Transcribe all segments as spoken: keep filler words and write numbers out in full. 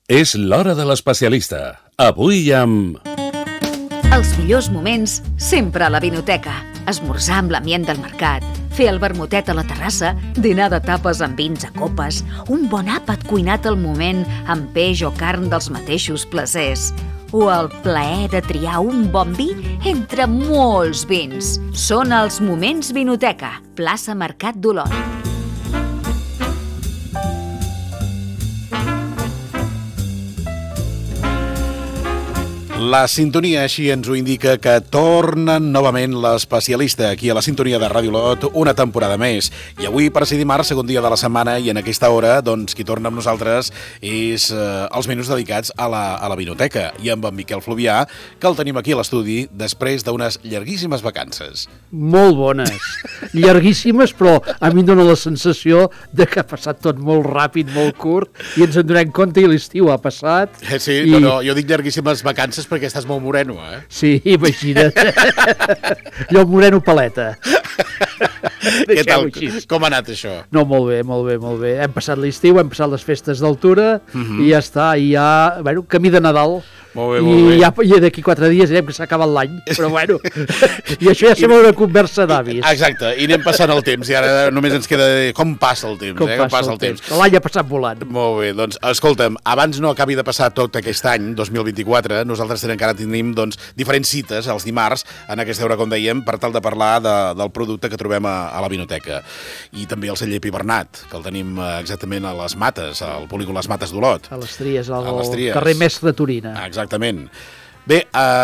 És l'hora de l'especialista. Avui amb... Els millors moments sempre a la vinoteca. Esmorzar amb l'ambient del mercat, fer el vermutet a la terrassa, dinar de tapes amb vins a copes, un bon àpat cuinat al moment amb peix o carn dels mateixos placers, o el plaer de triar un bon vi entre molts vins. Són els moments vinoteca, plaça Mercat d'Olot. La sintonia així ens ho indica que torna novament l'especialista aquí a la sintonia de Ràdio Olot una temporada més. I avui, per ser dimarts, segon dia de la setmana, i en aquesta hora, doncs, qui torna amb nosaltres és eh, els minuts dedicats a la, a la vinoteca. I amb en Miquel Fluvià, que el tenim aquí a l'estudi després d'unes llarguíssimes vacances. Molt bones. Llarguíssimes, però a mi em dóna la sensació de que ha passat tot molt ràpid, molt curt, i ens en donem compte i l'estiu ha passat. Eh, sí, i... no, no, jo dic llarguíssimes vacances perquè estàs molt moreno, eh? Sí, imagina't. Jo moreno paleta. Què tal? Com ha anat això? No, molt bé, molt bé, molt bé. Hem passat l'estiu, hem passat les festes d'altura, uh-huh. i ja està, i ja, bueno, camí de Nadal. Molt bé, molt bé. I, ja, i d'aquí quatre dies direm que s'ha acabat l'any, però bueno, i això ja sembla una conversa d'avis. Exacte, i anem passant el temps, i ara només ens queda com passa el temps, com eh? passa, Com passa el el temps. temps. L'any ha passat volant. Molt bé, doncs, escolta'm, abans no acabi de passar tot aquest any, dos mil vint-i-quatre, nosaltres encara tenim, doncs, diferents cites els dimarts, en aquesta hora, com dèiem, per tal de parlar de, del producte que trobem a, a la vinoteca. I també el celler Pi Bernat, que el tenim exactament a les Mates, al polígon Les Mates d'Olot. A les Tries, al a les Tries. Carrer Mestre Torina. Exactament. Bé,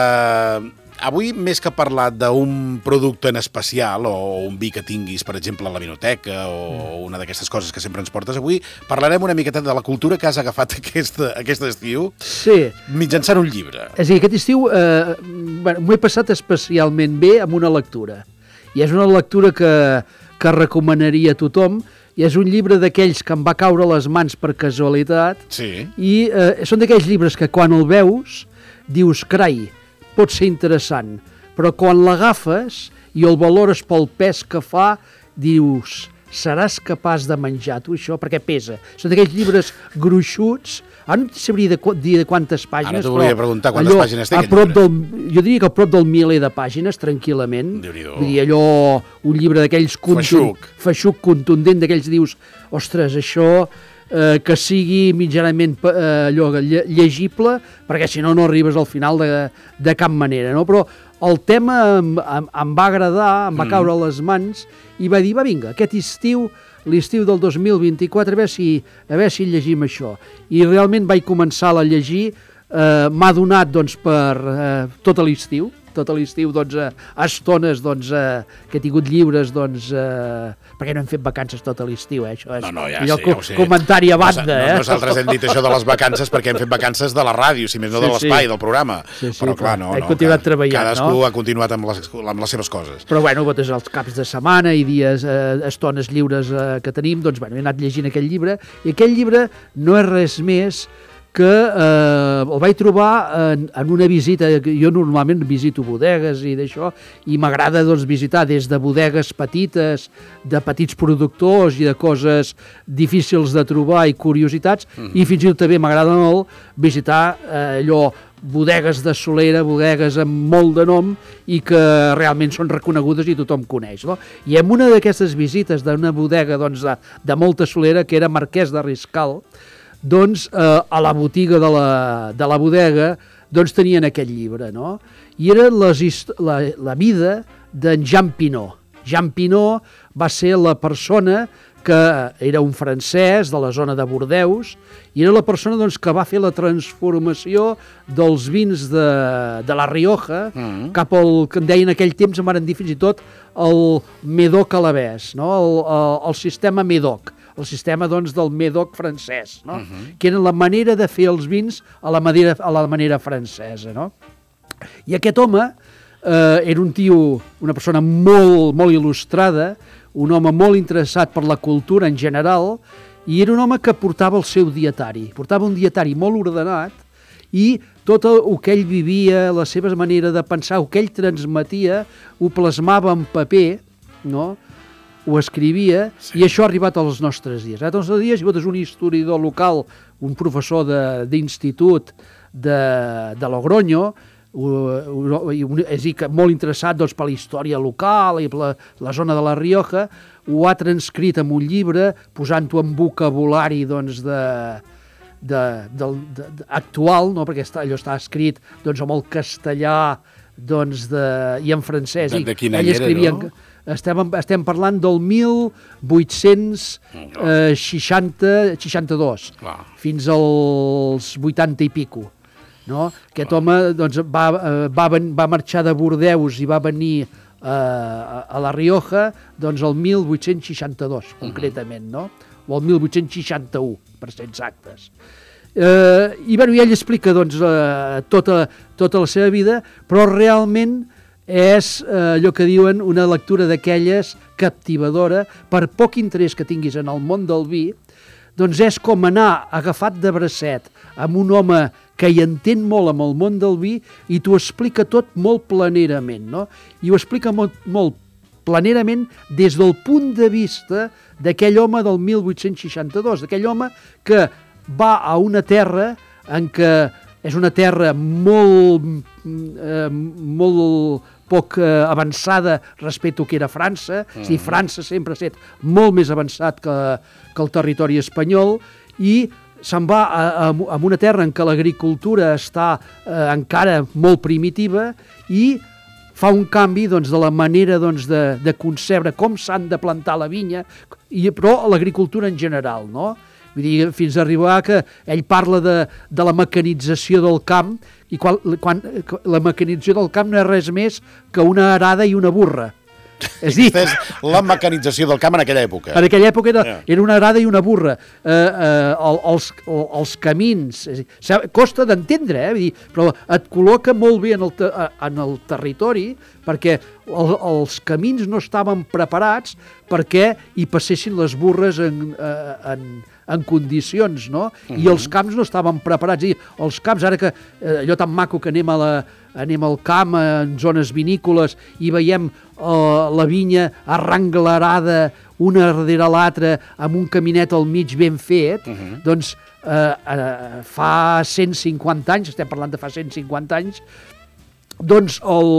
eh, avui, més que parlar d'un producte en especial o un vi que tinguis, per exemple, a la vinoteca o una d'aquestes coses que sempre ens portes, avui parlarem una miqueta de la cultura que has agafat aquest, aquest estiu, sí, mitjançant un llibre. És a dir, aquest estiu eh, bueno, m'ho he passat especialment bé amb una lectura. I és una lectura que, que recomanaria a tothom. I és un llibre d'aquells que em va caure a les mans per casualitat. Sí. I eh, són d'aquells llibres que quan el veus dius, carai, pot ser interessant, però quan l'agafes i el valores pel pes que fa, dius, seràs capaç de menjar tu això? Perquè pesa. Són d'aquells llibres gruixuts, ara no sabria de, dir de quantes pàgines, ara t'ho volia preguntar, quantes allò, pàgines té a prop del, jo diria que a prop del miler de pàgines, tranquil·lament. Vull dir, allò, un llibre d'aquells feixuc, feixuc contundent, d'aquells dius, ostres, això... Eh, que sigui mitjanament eh, allò, llegible, perquè si no no arribes al final de, de cap manera, no? Però el tema em, em, em va agradar, em va mm. caure a les mans i va dir, va vinga, aquest estiu, l'estiu del dos mil vint-i-quatre, a veure si, a veure si llegim això. I realment vaig començar a llegir, eh, m'ha donat doncs, per eh, tot l'estiu, tot l'estiu, doncs, a estones, doncs, eh, que he tingut lliures, doncs, eh, perquè no hem fet vacances tot l'estiu, eh, això és. No, no, ja I el sé, co ja ho sé. comentari a banda, no, eh. Nosaltres hem dit això de les vacances perquè hem fet vacances de la ràdio, si més no sí, de l'espai, sí. del programa. Sí, sí, però clar, no, hem no. continuat treballant, cadascú no? ha continuat amb les, amb les seves coses. Però, bueno, doncs, els caps de setmana i dies, eh, estones lliures eh, que tenim, doncs, bueno, he anat llegint aquell llibre, i aquell llibre no és res més que eh, el vaig trobar en, en una visita, jo normalment visito bodegues i d'això, i m'agrada doncs, visitar des de bodegues petites, de petits productors i de coses difícils de trobar i curiositats, mm-hmm. i fins i tot també m'agrada molt visitar eh, allò, bodegues de solera, bodegues amb molt de nom i que realment són reconegudes i tothom coneix. No? I en una d'aquestes visites d'una bodega doncs, de, de molta solera, que era Marquès de Riscal, doncs eh, a la botiga de la, de la bodega doncs tenien aquest llibre, no? I era les, la, la vida d'en Jean Pinot. Jean Pinot va ser la persona que era un francès de la zona de Bordeus i era la persona doncs, que va fer la transformació dels vins de, de la Rioja mm. cap al que en deien en aquell temps, em van dir fins i tot el Médoc alabès, no? el, el, el sistema Médoc. El sistema doncs, del Médoc francès, no? Uh-huh. Que era la manera de fer els vins a la manera, a la manera francesa. No? I aquest home eh, era un tio, una persona molt, molt il·lustrada, un home molt interessat per la cultura en general, i era un home que portava el seu dietari, portava un dietari molt ordenat, i tot el que ell vivia, la seva manera de pensar, el que ell transmetia, ho plasmava en paper, no? ho escrivia, sí. I això ha arribat als nostres dies. Als nostres dies hi ha un historiador local, un professor d'institut de, de, de Logroño, és dir, que molt interessat doncs, per la història local i per la, la zona de la Rioja, ho ha transcrit en un llibre, posant-ho en vocabulari doncs, de, de, de, de, de, actual, no? Perquè està, allò està escrit doncs, amb el castellà doncs, de, i en francès. De, de quin any era, no? Estem, estem parlant del mil vuit-cents seixanta-dos fins als vuitanta i pico. No? Aquest Clar. home doncs, va, va, va marxar de Bordeus i va venir uh, a La Rioja doncs, el mil vuit-cents seixanta-dos, concretament, no? O el mil vuit-cents seixanta-u, per ser exactes. Uh, I, bueno, I ell explica doncs, uh, tota, tota la seva vida, però realment és eh, allò que diuen una lectura d'aquelles captivadora, per poc interès que tinguis en el món del vi, doncs és com anar agafat de bracet amb un home que hi entén molt amb el món del vi i t'ho explica tot molt planerament, no? I ho explica molt, molt planerament des del punt de vista d'aquell home del mil vuit-cents seixanta-dos, d'aquell home que va a una terra en què és una terra molt, eh, molt poc eh, avançada respecte al que era França. Mm. És dir, França sempre ha estat molt més avançat que, que el territori espanyol i se'n va a, a, a una terra en què l'agricultura està eh, encara molt primitiva i fa un canvi doncs, de la manera doncs, de, de concebre com s'han de plantar la vinya, i, però l'agricultura en general, no? Vull dir, fins a arribar que ell parla de, de la mecanització del camp, i quan, quan la mecanització del camp no és res més que una arada i una burra. És dir, la mecanització del camp en aquella època. En aquella època era, era una arada i una burra. Eh, eh, els, els camins, és dir, costa d'entendre, eh? Vull dir, però et col·loca molt bé en el, te, en el territori, perquè el, els camins no estaven preparats perquè hi passessin les burres en, en, en condicions, no? Uh-huh. I els camps no estaven preparats. I els camps, ara que eh, allò tan maco que anem a la, anem al camp, en zones vinícoles, i veiem uh, la vinya arrenglerada una darrere l'altra, amb un caminet al mig ben fet, uh-huh. doncs uh, uh, fa cent cinquanta anys, estem parlant de fa cent cinquanta anys, doncs el,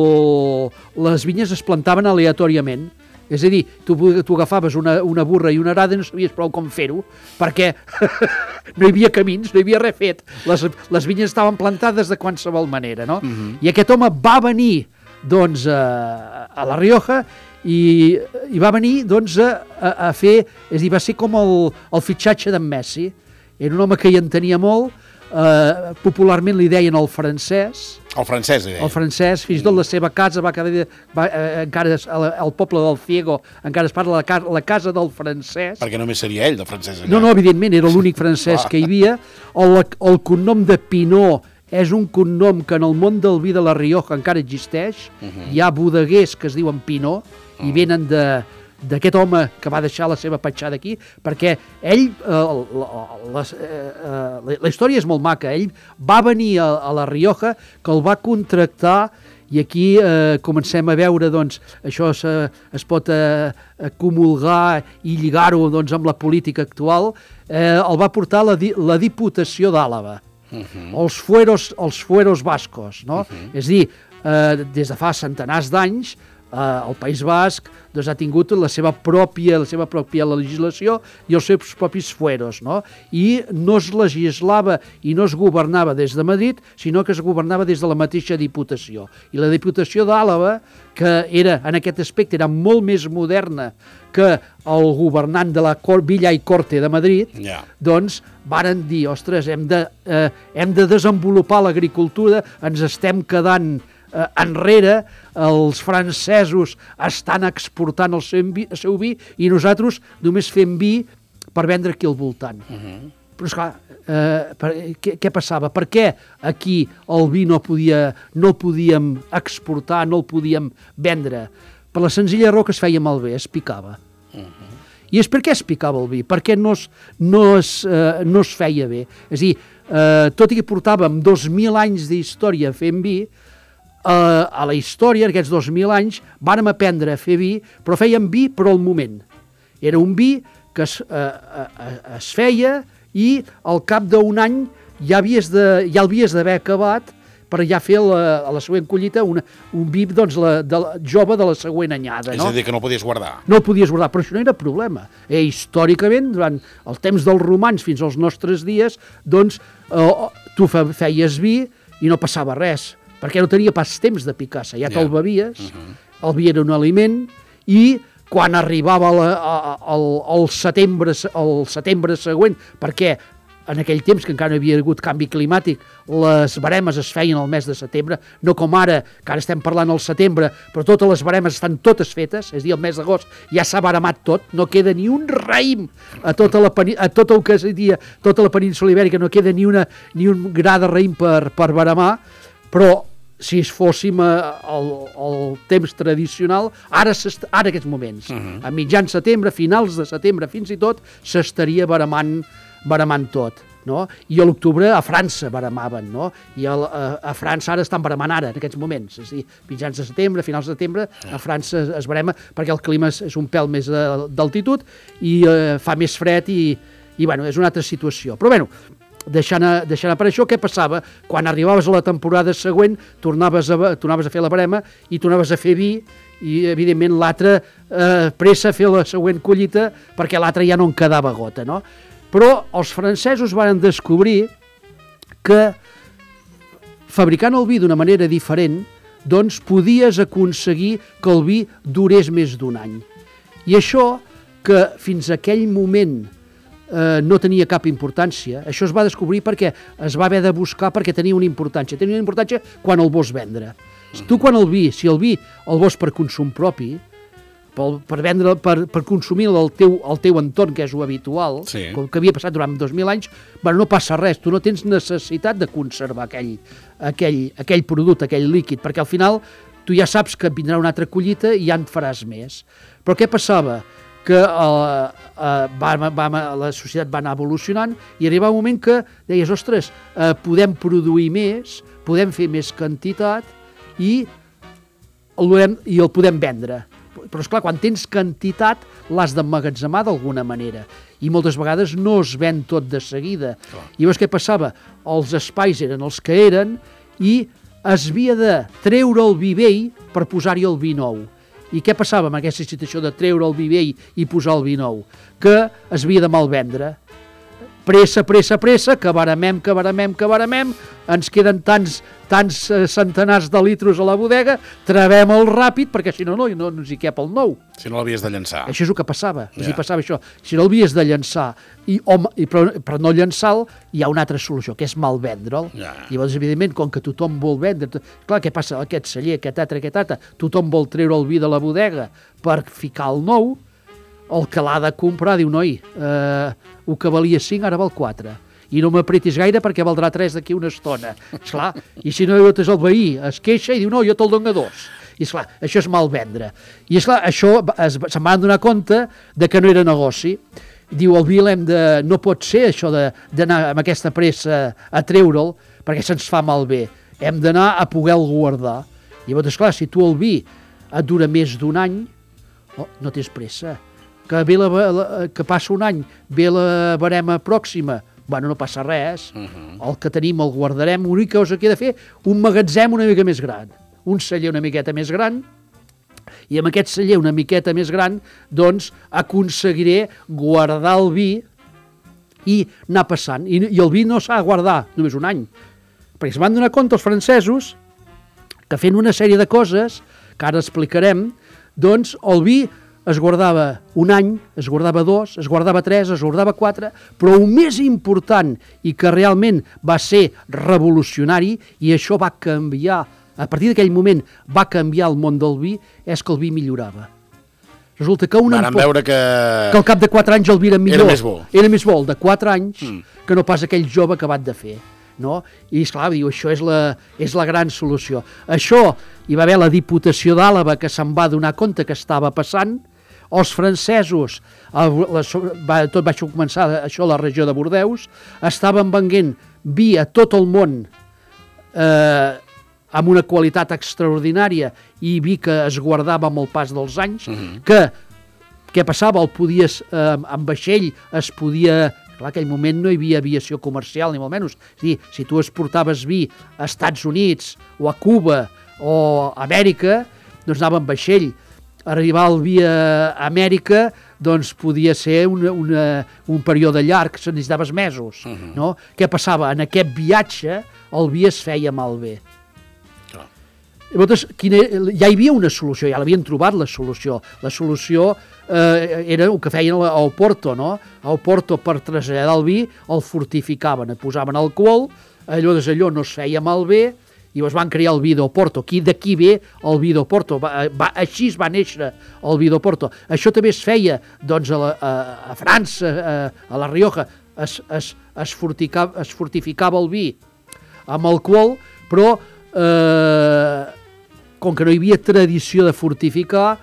les vinyes es plantaven aleatòriament. És a dir, tu, tu agafaves una, una burra i una arada i no sabies prou com fer-ho, perquè no hi havia camins, no hi havia res fet. Les, les vinyes estaven plantades de qualsevol manera, no? Uh-huh. I aquest home va venir, doncs, a, a La Rioja i, i va venir, doncs, a, a fer... És a dir, va ser com el, el fitxatge d'en Messi. Era un home que hi entenia molt, eh, popularment li deien el francès. El francès, li deien. El francès, fins i tot la seva casa va quedar... Va, eh, encara el poble del Ciego encara es parla de la, la casa del francès. Perquè només seria ell, del francès. Allà. No, no, evidentment, era l'únic francès que hi havia. El, el cognom de Pinot és un cognom que en el món del vi de La Rioja encara existeix. Uh-huh. Hi ha bodeguers que es diuen Pinot uh-huh. i venen de... d'aquest home que va deixar la seva petjada aquí, perquè ell, eh, la, la, eh, la història és molt maca, ell va venir a, a La Rioja, que el va contractar, i aquí eh, comencem a veure, doncs, això se, es pot eh, comulgar i lligar-ho doncs, amb la política actual, eh, el va portar la, la Diputació d'Àlava, uh-huh. els, fueros, els fueros bascos, no? Uh-huh. És a dir, eh, des de fa centenars d'anys, Uh, el País Basc doncs, ha tingut la seva pròpia la seva pròpia legislació i els seus propis fueros, no? I no es legislava i no es governava des de Madrid, sinó que es governava des de la mateixa Diputació. I la Diputació d'Àlava, que era en aquest aspecte era molt més moderna que el governant de la Cor Villa i Corte de Madrid, yeah. doncs varen dir, ostres, hem de, eh, hem de desenvolupar l'agricultura, ens estem quedant Eh, enrere, els francesos estan exportant el seu vi, el seu vi i nosaltres només fem vi per vendre aquí al voltant. Uh-huh. Però esclar, eh, per, què, què passava? Per què aquí el vi no, podia, no el podíem exportar, no el podíem vendre? Per la senzilla raó que es feia malbé, es picava. Uh-huh. I és per què es picava el vi? Perquè no es, no es, eh, no es feia bé. És a dir, eh, tot i que portàvem dos mil anys d'història fent vi, Uh, a la història, aquests dos mil anys, vàrem aprendre a fer vi, però fèiem vi per al moment. Era un vi que es, eh, eh, es feia i al cap d'un any ja, havies de, ja l'havies d'haver acabat per ja fer la, a la següent collita una, un vi doncs, la, de la, jove de la següent anyada. És no? a dir, que no el podies guardar. No el podies guardar, però això no era problema. Eh, històricament, durant el temps dels romans fins als nostres dies, doncs eh, tu feies vi i no passava res, perquè no tenia pas temps de picar-se, ja te'l bevies, uh -huh. el vi era un aliment, i quan arribava la, a, a, el, el, setembre, el setembre següent, perquè en aquell temps que encara no havia hagut canvi climàtic, les baremes es feien al mes de setembre, no com ara, que ara estem parlant al setembre, però totes les baremes estan totes fetes, és a dir, el mes d'agost ja s'ha baremat tot, no queda ni un raïm a tota la, a tot el que es dia, tota la península ibèrica, no queda ni, una, ni un gra de raïm per, per baremar, però si fóssim al, al temps tradicional, ara, ara aquests moments, uh -huh. a mitjan setembre, finals de setembre, fins i tot, s'estaria baremant baremant tot, no? I a l'octubre a França baremaven, no? I a, a, a França ara estan baremant ara, en aquests moments, és a dir, mitjans de setembre, finals de setembre, a França es, es barema perquè el clima és, és un pèl més d'altitud i eh, fa més fred i, i, bueno, és una altra situació. Però, bueno, deixant a, deixant a per això, què passava? Quan arribaves a la temporada següent, tornaves a, tornaves a fer la barema i tornaves a fer vi i, evidentment, l'altre eh, pressa a fer la següent collita perquè l'altre ja no en quedava gota, no? Però els francesos van descobrir que fabricant el vi d'una manera diferent, doncs podies aconseguir que el vi durés més d'un any. I això, que fins a aquell moment eh, no tenia cap importància, això es va descobrir perquè es va haver de buscar perquè tenia una importància. Tenia una importància quan el vols vendre. Uh-huh. Tu quan el vi, si el vi el vols per consum propi, Per, per vendre, per, per consumir el teu, el teu entorn, que és ho habitual, sí. Com que havia passat durant dos mil anys, bueno, no passa res, tu no tens necessitat de conservar aquell, aquell, aquell producte, aquell líquid, perquè al final tu ja saps que vindrà una altra collita i ja en faràs més. Però què passava? Que uh, uh, va, va, la societat va anar evolucionant i arribava un moment que deies, ostres, uh, podem produir més, podem fer més quantitat i el, i el podem vendre. Però, esclar, quan tens quantitat l'has d'emmagatzemar d'alguna manera i moltes vegades no es ven tot de seguida. Oh. I llavors què passava? Els espais eren els que eren i es havia de treure el vi vell per posar-hi el vi nou. I què passava amb aquesta situació de treure el vi vell i posar el vi nou? Que es havia de malvendre. Pressa, pressa, pressa, que baremem, que baremem, que baremem, ens queden tants, tants centenars de litros a la bodega, trebem-el ràpid, perquè si no, no, no ens hi cap el nou. Si no l'havies de llançar. Això és el que passava, ja. Si passava això. Si no l'havies de llançar, i, home, i, però per no llançar-lo, hi ha una altra solució, que és malvendre'l. Ja. I llavors, evidentment, com que tothom vol vendre, clar, què passa? Aquest celler, aquest altre, aquest altre, tothom vol treure el vi de la bodega per ficar el nou, el que l'ha de comprar diu, noi, eh, el que valia cinc ara val quatre. I no m'apretis gaire perquè valdrà tres d'aquí una estona. Esclar, i si no és el veí, es queixa i diu, no, jo te'l dono a dos. I esclar, això és mal vendre. I esclar, això es, se'n van donar compte de que no era negoci. Diu, el vi l'hem de... No pot ser això d'anar amb aquesta pressa a treure'l perquè se'ns fa malbé. Hem d'anar a poder-lo guardar. I llavors, esclar, si tu el vi et dura més d'un any, oh, no tens pressa. Que, ve la, la, que passa un any, ve la barema pròxima, bueno, no passa res, uh-huh. El que tenim el guardarem, l'única cosa que he de fer, un magatzem una mica més gran, un celler una miqueta més gran, i amb aquest celler una miqueta més gran, doncs aconseguiré guardar el vi i anar passant. I, i el vi no s'ha de guardar només un any, perquè es van donar compte els francesos que fent una sèrie de coses, que ara explicarem, doncs el vi es guardava un any, es guardava dos, es guardava tres, es guardava quatre, però el més important i que realment va ser revolucionari, i això va canviar, a partir d'aquell moment va canviar el món del vi, és que el vi millorava. Resulta que un Varen ampoll, veure que... que al cap de quatre anys el vi era millor. Era més bo. Era més bo el de quatre anys mm. que no pas aquell jove acabat de fer. No? I esclar, diu, això és la, és la gran solució. Això, hi va haver la Diputació d'Àlaba que se'n va donar compte que estava passant, els francesos, el, la, va, tot va començar això a la regió de Bordeus, estaven venent vi a tot el món eh, amb una qualitat extraordinària i vi que es guardava amb el pas dels anys, uh-huh. que què passava? El podies, eh, amb vaixell es podia... Clar, en aquell moment no hi havia aviació comercial, ni molt menys. És a dir, si tu exportaves vi a Estats Units o a Cuba o a Amèrica, doncs anava amb vaixell. Arribar el vi a Amèrica doncs podia ser una, una, un període llarg, se necessitaves mesos. Uh-huh. No? Què passava? En aquest viatge el vi es feia malbé. Uh. Llavors, quina, ja hi havia una solució, ja l'havien trobat la solució. La solució eh, era el que feien a Oporto, no? A Oporto, per traslladar el vi, el fortificaven, et posaven alcohol, allò des allò no es feia malbé, i es van crear el vi d'Oporto. D'aquí ve el vi d'Oporto. Va, va, així es va néixer el vi d'Oporto. Això també es feia doncs, a, la, a, a França, a, a la Rioja. Es, es, es, fortificava, es fortificava el vi amb alcohol, però eh, com que no hi havia tradició de fortificar,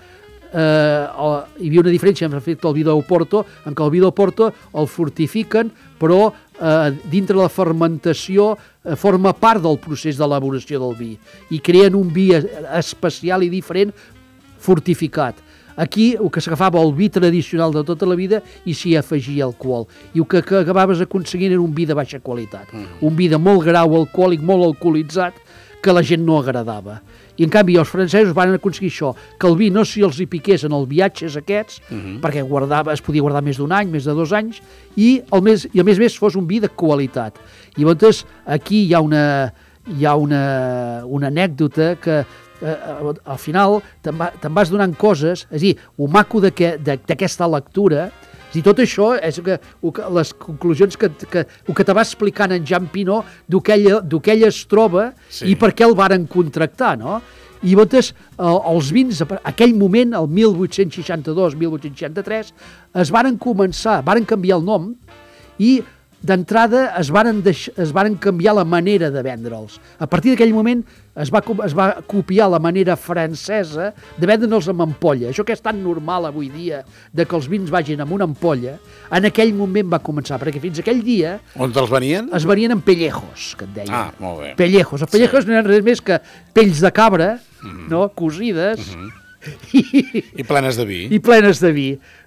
eh, hi havia una diferència respecte al vi d'Oporto, en què el vi d'Oporto el fortifiquen, però eh, dintre la fermentació eh, forma part del procés d'elaboració del vi i creen un vi especial i diferent fortificat. Aquí el que s'agafava el vi tradicional de tota la vida i s'hi afegia alcohol. I el que, que acabaves aconseguint era un vi de baixa qualitat. Mm. Un vi de molt grau alcohòlic, molt alcoholitzat, que la gent no agradava. I en canvi els francesos van aconseguir això, que el vi no si els hi piqués en els viatges aquests, uh-huh. perquè guardava, es podia guardar més d'un any, més de dos anys, i, el més, i a més a més fos un vi de qualitat. I llavors aquí hi ha una, hi ha una, una anècdota que eh, al final te'n va, te vas donant coses, és a dir, el maco d'aquesta lectura, és dir, tot això és que, les conclusions que, que, que te va explicant en Jean Pinot d'on ell es troba sí. i per què el varen contractar, no? I llavors els vins, aquell moment, el mil vuit-cents seixanta-dos mil vuit-cents seixanta-tres, es varen començar, varen canviar el nom i d'entrada es varen, deix, es varen canviar la manera de vendre'ls. A partir d'aquell moment es va, es va copiar la manera francesa de vendre'ls amb ampolla. Això que és tan normal avui dia, de que els vins vagin amb una ampolla, en aquell moment va començar, perquè fins aquell dia... On te'ls venien? Es venien en pellejos, que et deien. Ah, molt bé. Pellejos. Els pellejos sí. no eren res més que pells de cabra, mm-hmm. no?, cosides... Mm-hmm. I, I plenes de vi. I plenes de vi.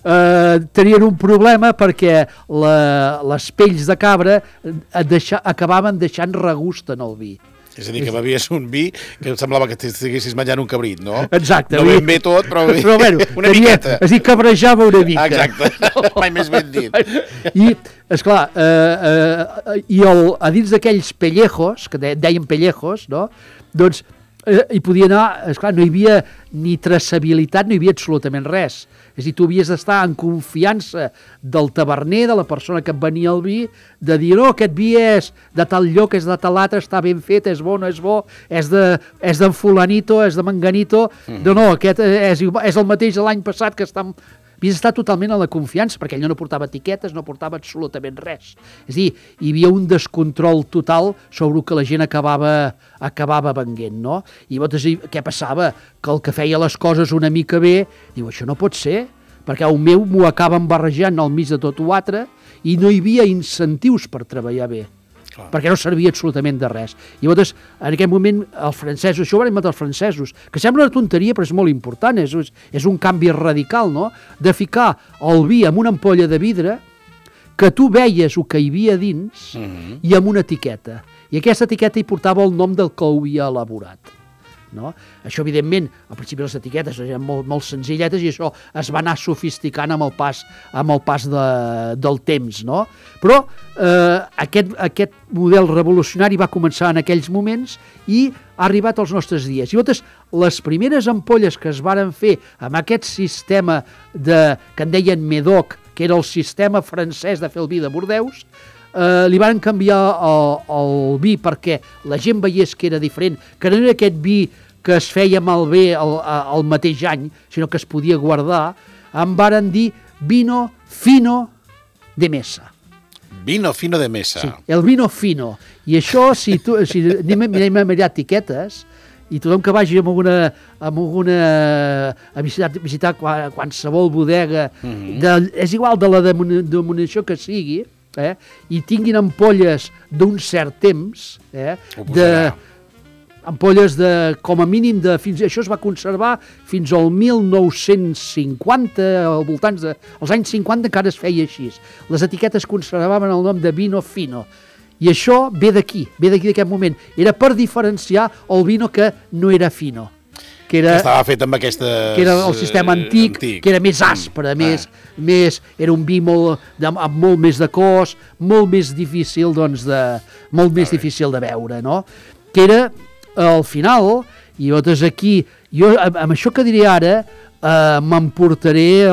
Uh, tenien un problema perquè la, les pells de cabra deixa, acabaven deixant regust en el vi. És a dir, que bevies un vi que em semblava que estiguessis menjant un cabrit, no? Exacte. No ben bé tot, però, però bueno, una tenia, miqueta. És a dir, cabrejava una mica. Exacte, mai més ben dit. I, esclar, eh, eh, i el, a dins d'aquells pellejos, que deien pellejos, no?, doncs eh, hi podia anar, esclar, no hi havia ni traçabilitat, no hi havia absolutament res. És a dir, tu havies d'estar en confiança del taverner, de la persona que et venia el vi, de dir, no, aquest vi és de tal lloc, és de tal altre, està ben fet, és bo, no és bo, és de, és d'en fulanito, és de menganito, mm. no, no, aquest és, és el mateix de l'any passat que està... Havies d'estar totalment en la confiança, perquè ell no portava etiquetes, no portava absolutament res. És a dir, hi havia un descontrol total sobre el que la gent acabava, acabava venguent, no? I llavors, què passava? Que el que feia les coses una mica bé, diu, això no pot ser, perquè el meu m'ho acaben barrejant al mig de tot o altre i no hi havia incentius per treballar bé. Clar. Perquè no servia absolutament de res. I llavors, en aquest moment, els francesos, això ho van inventar els francesos, que sembla una tonteria, però és molt important, és, és un canvi radical, no?, de ficar el vi en una ampolla de vidre, que tu veies el que hi havia dins, mm-hmm. i amb una etiqueta. I aquesta etiqueta hi portava el nom del que ho havia elaborat. No? Això, evidentment, al principi les etiquetes eren molt, molt senzilletes i això es va anar sofisticant amb el pas, amb el pas de, del temps, no? Però eh, aquest, aquest model revolucionari va començar en aquells moments i ha arribat als nostres dies. I llavors, les primeres ampolles que es varen fer amb aquest sistema de, que en deien Médoc, que era el sistema francès de fer el vi de Bordeus, Uh, li van canviar el, el vi perquè la gent veiés que era diferent, que no era aquest vi que es feia malbé el, el mateix any, sinó que es podia guardar, em varen dir vino fino de mesa. Vino fino de mesa. Sí, el vino fino. I això, si tu, si anem, anem a mirar etiquetes, i tothom que vagi amb alguna, amb alguna a visitar, visitar qualsevol bodega, mm-hmm. de, és igual de la denominació que sigui, eh, i tinguin ampolles d'un cert temps, eh, de, ampolles de, com a mínim, de, fins, això es va conservar fins al mil nou-cents cinquanta, al voltant de, als anys cinquanta encara es feia així. Les etiquetes conservaven el nom de vino fino. I això ve d'aquí, ve d'aquí d'aquest moment. Era per diferenciar el vino que no era fino. Que, era, que estava fet amb aquestes... Que era el sistema antic, antic. Que era més aspre, mm. més, ah. més, era un vi molt, de, amb molt més de cos, molt més difícil, doncs, de, molt més ah, difícil de veure, no? Que era, al final, i nosaltres aquí, jo amb això que diré ara, eh, m'emportaré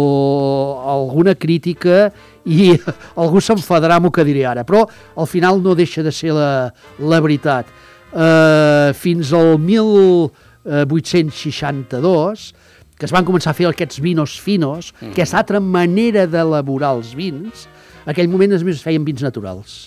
alguna crítica i algú s'enfadarà amb el que diré ara, però al final no deixa de ser la, la veritat. Eh, fins al mil vuit-cents seixanta-dos, que es van començar a fer aquests vinos finos, mm. aquesta altra manera d'elaborar els vins, en aquell moment es feien vins naturals.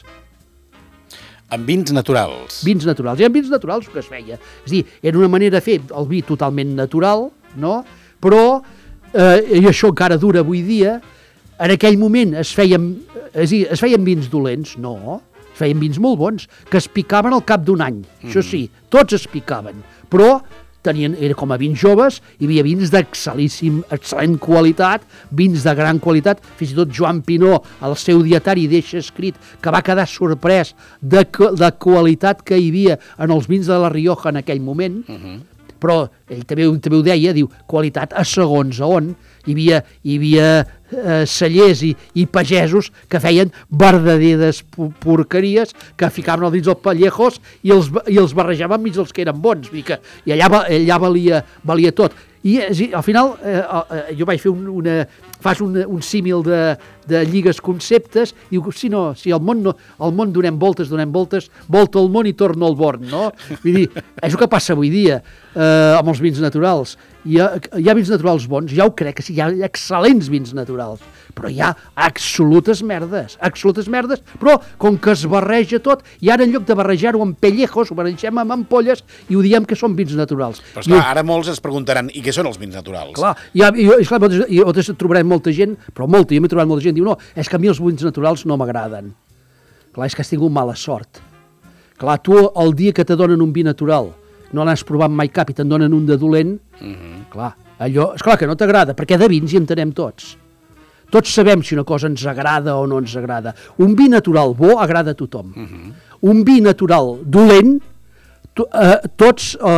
Amb vins naturals? Vins naturals. I amb vins naturals que es feia. És a dir, era una manera de fer el vi totalment natural, no? Però, eh, i això encara dura avui dia, en aquell moment es feien, és a dir, es feien vins dolents? No, es feien vins molt bons, que es picaven al cap d'un any. Mm. Això sí, tots es picaven, però tenien, era com a vins joves, hi havia vins d'excel·líssim, excel·lent qualitat, vins de gran qualitat, fins i tot Joan Pinó, al seu dietari, deixa escrit que va quedar sorprès de, de qualitat que hi havia en els vins de la Rioja en aquell moment, uh-huh. però ell també, també ho deia, diu, qualitat a segons a on, hi havia, hi havia eh, cellers i, i pagesos que feien verdaderes porqueries, que ficaven dins els pallejos i els, i els barrejaven mig els que eren bons, i, que, i allà, allà valia, valia tot. I al final eh, eh, jo vaig fer un, una, fas un, un símil de, de lligues conceptes, i diu, si no, si el món, no, el món donem voltes, donem voltes, volta el món i torna al born, no? Vull dir, és el que passa avui dia eh, amb els vins naturals. Hi ha, hi ha vins naturals bons, ja ho crec que sí, hi ha excel·lents vins naturals, però hi ha absolutes merdes, absolutes merdes, però com que es barreja tot, i ara en lloc de barrejar-ho amb pellejos, ho barregem amb ampolles i ho diem que són vins naturals. Però esclar, ara molts es preguntaran, i què són els vins naturals? Clar, i, i, i esclar, i nosaltres trobarem molta gent, però molta, jo m'he trobat molta gent, diu, no, és que a mi els vins naturals no m'agraden. Clar, és que has tingut mala sort. Clar, tu el dia que te donen un vi natural, no l'has provat mai cap i te'n donen un de dolent, uh-huh. clar, allò, esclar que no t'agrada, perquè de vins hi entenem tots. Tots sabem si una cosa ens agrada o no ens agrada. Un vi natural bo agrada a tothom. Uh-huh. Un vi natural dolent, to, eh, tots eh,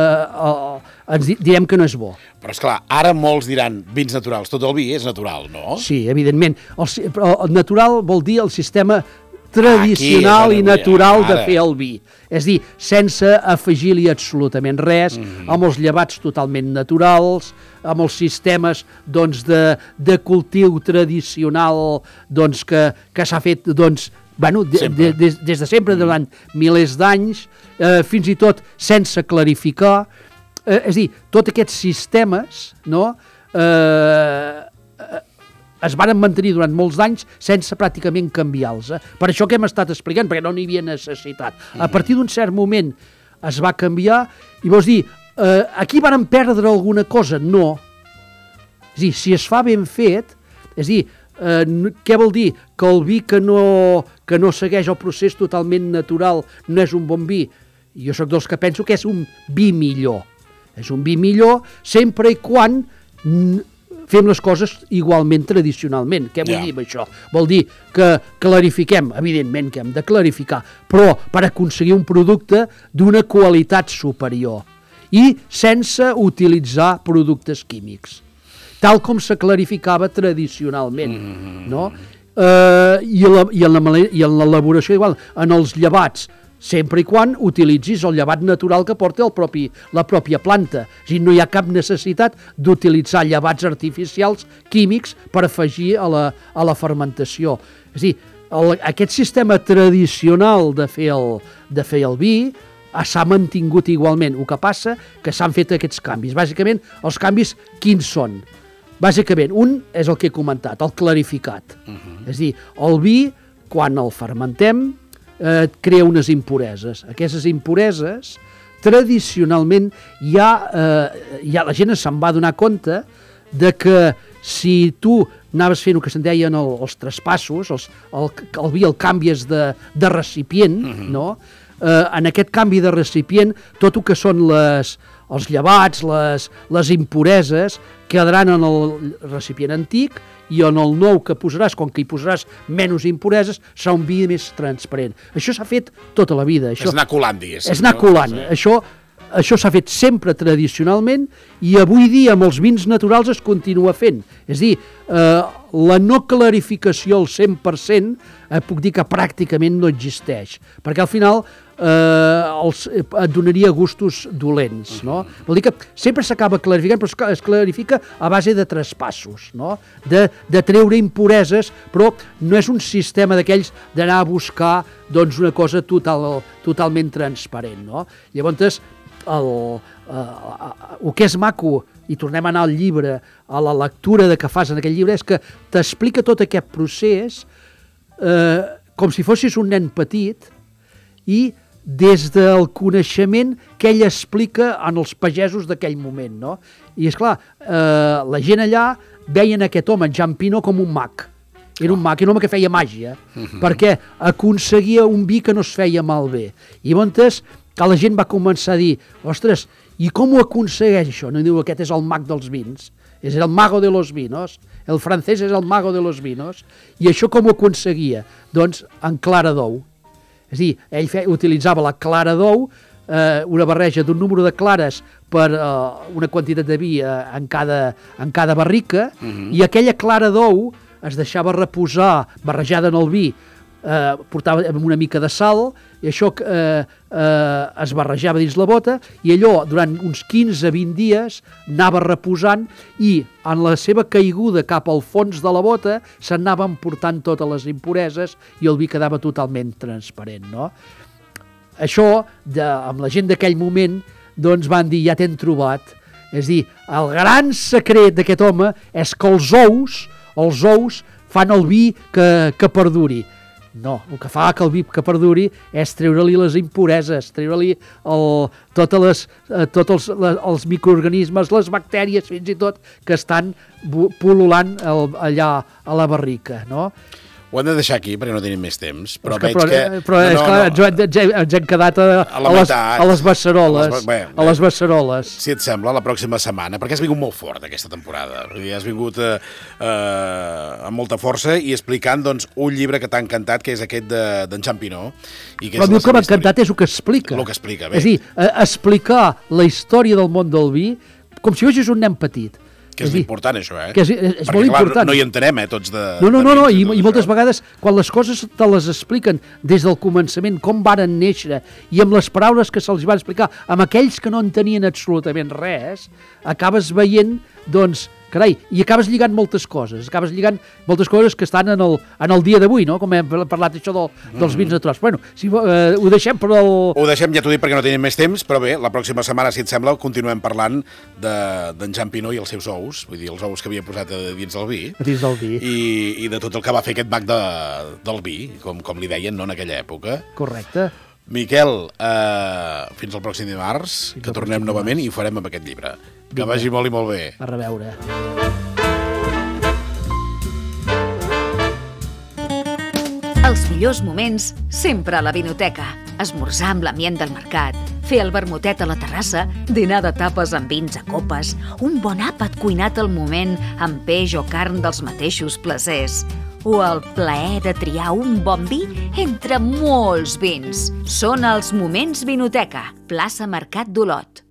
eh, ens direm que no és bo. Però esclar, ara molts diran vins naturals, tot el vi és natural, no? Sí, evidentment. El, el natural vol dir el sistema tradicional i natural de fer el vi. És dir, sense afegir-li absolutament res, mm. amb els llevats totalment naturals, amb els sistemes doncs, de, de cultiu tradicional doncs, que, que s'ha fet doncs, bueno, de, de, de, des de sempre, mm. durant milers d'anys, eh, fins i tot sense clarificar. Eh, és dir, tots aquests sistemes, no?, eh, es van mantenir durant molts anys sense pràcticament canviar-los. Eh? Per això que hem estat explicant, perquè no n'hi havia necessitat. A partir d'un cert moment es va canviar i vols dir, eh, aquí van perdre alguna cosa? No. És a dir, si es fa ben fet, és a dir, eh, què vol dir? Que el vi que no, que no segueix el procés totalment natural no és un bon vi? Jo sóc dels que penso que és un vi millor. És un vi millor sempre i quan fem les coses igualment tradicionalment. Què vull yeah. dir amb això? Vol dir que clarifiquem, evidentment que hem de clarificar, però per aconseguir un producte d'una qualitat superior i sense utilitzar productes químics, tal com se clarificava tradicionalment, mm. no? Eh, i, la, i, en la, i en l'elaboració igual, en els llevats, sempre i quan utilitzis el llevat natural que porta el propi, la pròpia planta. És a dir, no hi ha cap necessitat d'utilitzar llevats artificials químics per afegir a la, a la fermentació. És a dir, el, aquest sistema tradicional de fer el, de fer el vi s'ha mantingut igualment. El que passa que s'han fet aquests canvis. Bàsicament, els canvis quins són? Bàsicament, un és el que he comentat, el clarificat. Uh-huh. És a dir, el vi, quan el fermentem, Eh, crea unes impureses. Aquestes impureses, tradicionalment, ja, eh, ja la gent se'n va donar compte de que si tu anaves fent el que se'n deien el, els traspassos, els, el, el vi el canvies de, de recipient, uh-huh. no? eh, en aquest canvi de recipient, tot el que són les, els llevats, les, les impureses, quedaran en el recipient antic, i en el nou que posaràs, com que hi posaràs menys impureses, serà un vi més transparent. Això s'ha fet tota la vida. Això, és anar colant, diguéssim. És anar colant. No? Sí. Això, això s'ha fet sempre tradicionalment i avui dia amb els vins naturals es continua fent. És a dir, eh, la no clarificació al cent per cent eh, puc dir que pràcticament no existeix, perquè al final eh, els, et donaria gustos dolents, no? Vol dir que sempre s'acaba clarificant, però es clarifica a base de traspassos, no? De, de treure impureses, però no és un sistema d'aquells d'anar a buscar doncs, una cosa total, totalment transparent, no? Llavors, el, eh, el que és maco, i tornem a anar al llibre, a la lectura de que fas en aquell llibre, és que t'explica tot aquest procés eh, com si fossis un nen petit i des del coneixement que ell explica en els pagesos d'aquell moment, no? I esclar, eh, la gent allà veien aquest home, en Jean Pinot, com un mag. Era un mag, era un home que feia màgia, uh-huh. perquè aconseguia un vi que no es feia malbé. I llavors que la gent va començar a dir, ostres, i com ho aconsegueix això? No diu, aquest és el mag dels vins, és el mago de los vinos, el francès és el mago de los vinos, i això com ho aconseguia? Doncs en clara d'ou. És a dir, ell fe, utilitzava la clara d'ou, eh, una barreja d'un número de clares per eh, una quantitat de vi eh, en, cada, en cada barrica, uh-huh. i aquella clara d'ou es deixava reposar, barrejada en el vi, eh, portava amb una mica de sal, i això eh, eh, es barrejava dins la bota, i allò durant uns quinze a vint dies anava reposant, i en la seva caiguda cap al fons de la bota s'anaven portant totes les impureses i el vi quedava totalment transparent, no? Això, de, amb la gent d'aquell moment, doncs van dir, ja t'hem trobat. És a dir, el gran secret d'aquest home és que els ous, els ous fan el vi que, que perduri. No, el que fa que el vi que perduri és treure-li les impureses, treure-li el, totes les, eh, tots els, les, els microorganismes, les bactèries fins i tot, que estan pul·lulant el, allà a la barrica, no? Ho hem de deixar aquí perquè no tenim més temps, però que, veig però, que... Però no, és no, clar, no. Ens, hem, ens hem quedat a, a, a, les, a les beceroles. A les, bé, a les beceroles. Si et sembla, la pròxima setmana, perquè has vingut molt fort aquesta temporada. Has vingut eh, eh, amb molta força i explicant doncs, un llibre que t'ha encantat, que és aquest d'en de, Jean Pinot. I que però a mi el que m'ha encantat és el que explica. El que explica, bé. És a dir, eh, explicar la història del món del vi com si fossis un nen petit. Que és, és important, això, eh? Que és, és perquè, molt clar, important. No hi entenem, eh, tots de... No, no, de no, no i, tot i moltes això. vegades, quan les coses te les expliquen des del començament, com varen néixer, i amb les paraules que se'ls van explicar, amb aquells que no en tenien absolutament res, acabes veient, doncs, carai, i acabes lligant moltes coses, acabes lligant moltes coses que estan en el, en el dia d'avui, no? Com hem parlat això del, dels vins naturals. Bueno, si, eh, ho deixem per el... Ho deixem, ja t'ho dic, perquè no tenim més temps, però bé, la pròxima setmana, si et sembla, continuem parlant d'en de, Jean Pinot i els seus ous, vull dir, els ous que havia posat a dins del vi. A dins del vi. I, i de tot el que va fer aquest mag de, del vi, com, com li deien, no, en aquella època. Correcte. Miquel, eh, fins al pròxim dimarts, fins que tornem novament i ho farem amb aquest llibre. Que vagi molt i molt bé. A reveure. Els millors moments sempre a la vinoteca. Esmorzar amb l'ambient del mercat, fer el vermutet a la terrassa, dinar de tapes amb vins a copes, un bon àpat cuinat al moment amb peix o carn dels mateixos placers, o el plaer de triar un bon vi entre molts vins. Són els Moments Vinoteca, plaça Mercat d'Olot.